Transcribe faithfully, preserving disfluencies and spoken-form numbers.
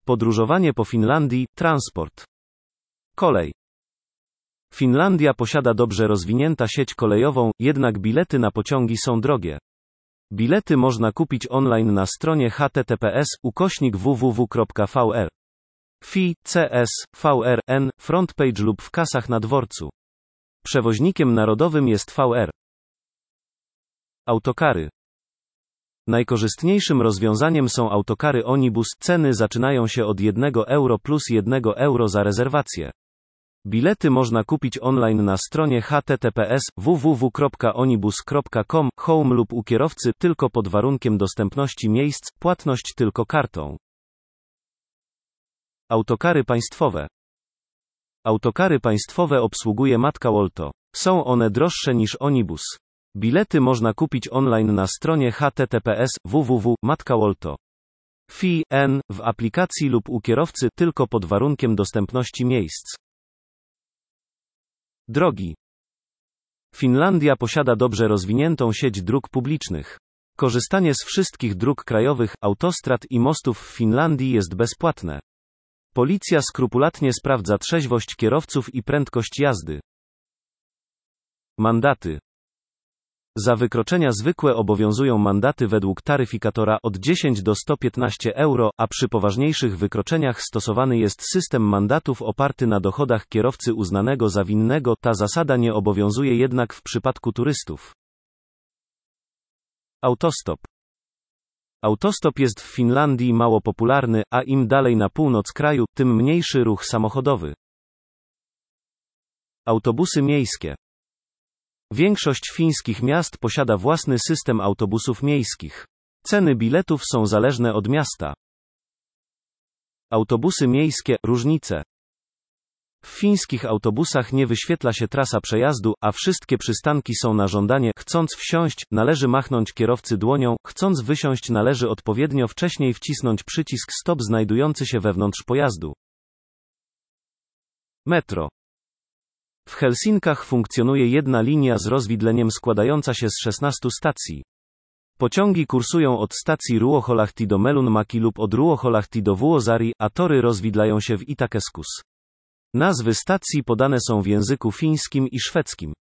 Podróżowanie po Finlandii, transport. Kolej. Finlandia posiada dobrze rozwinięta sieć kolejową, jednak bilety na pociągi są drogie. Bilety można kupić online na stronie h t t p s ukośnik w w w kropka v r f i c s v r n frontpage lub w kasach na dworcu. Przewoźnikiem narodowym jest V R. Autokary. Najkorzystniejszym rozwiązaniem są autokary Onibus. Ceny zaczynają się od jednego euro plus jednego euro za rezerwację. Bilety można kupić online na stronie h t t p s w w w kropka onibus kropka com home lub u kierowcy, tylko pod warunkiem dostępności miejsc, płatność tylko kartą. Autokary państwowe. Autokary państwowe obsługuje Matka Wolto. Są one droższe niż Onibus. Bilety można kupić online na stronie h t t p s w w w kropka matka wolto kropka f i n w aplikacji lub u kierowcy, tylko pod warunkiem dostępności miejsc. Drogi. Finlandia posiada dobrze rozwiniętą sieć dróg publicznych. Korzystanie z wszystkich dróg krajowych, autostrad i mostów w Finlandii jest bezpłatne. Policja skrupulatnie sprawdza trzeźwość kierowców i prędkość jazdy. Mandaty. Za wykroczenia zwykłe obowiązują mandaty według taryfikatora od dziesięć do stu piętnastu euro, a przy poważniejszych wykroczeniach stosowany jest system mandatów oparty na dochodach kierowcy uznanego za winnego. Ta zasada nie obowiązuje jednak w przypadku turystów. Autostop. Autostop jest w Finlandii mało popularny, a im dalej na północ kraju, tym mniejszy ruch samochodowy. Autobusy miejskie. Większość fińskich miast posiada własny system autobusów miejskich. Ceny biletów są zależne od miasta. Autobusy miejskie, różnice. W fińskich autobusach nie wyświetla się trasa przejazdu, a wszystkie przystanki są na żądanie. Chcąc wsiąść, należy machnąć kierowcy dłonią, chcąc wysiąść należy odpowiednio wcześniej wcisnąć przycisk stop znajdujący się wewnątrz pojazdu. Metro. W Helsinkach funkcjonuje jedna linia z rozwidleniem składająca się z szesnastu stacji. Pociągi kursują od stacji Ruoholahti do Mellunmäki lub od Ruoholahti do Vuosaari, a tory rozwidlają się w Itäkeskus. Nazwy stacji podane są w języku fińskim i szwedzkim.